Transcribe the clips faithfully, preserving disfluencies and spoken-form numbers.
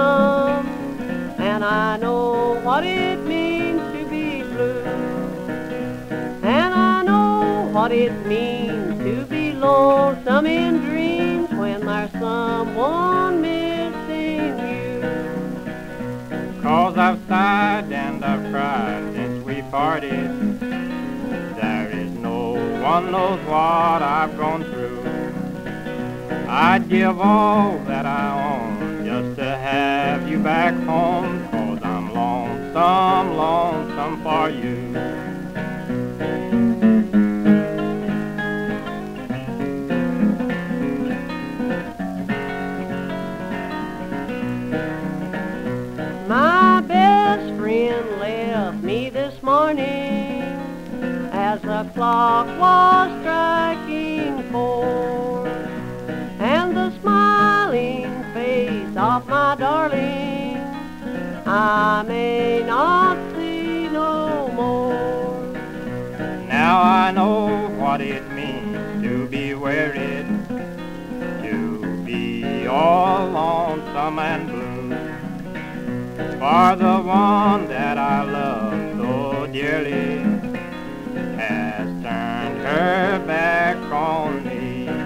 lonesome, and I know what it means to be blue. And I know what it means to be lonesome in dreams when there's someone missing you. 'Cause I've sighed and I've cried since we parted. There is no one knows what I've gone through. I'd give all that I own just to have you back home, 'cause I'm lonesome, lonesome for you. My best friend left me this morning as the clock was striking four, and the smiling face of my darling I may not see no more. Now I know what it means to be wearied, to be all lonesome and blue, for the one that I love so dearly has turned her back on me.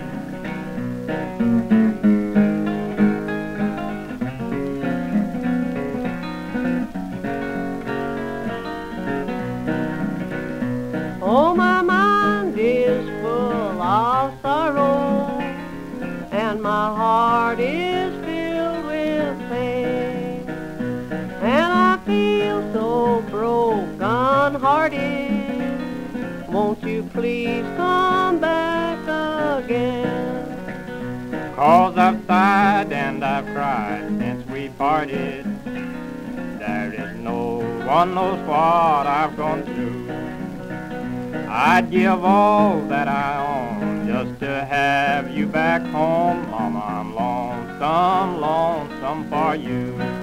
Oh, my mind is full of sorrow, and my heart is filled with pain, and I feel so broken-hearted. Won't you please come back again? 'Cause I've sighed and I've cried since we parted. There is no one knows what I've gone through. I'd give all that I own just to have you back home, Mama. I'm lonesome, lonesome for you.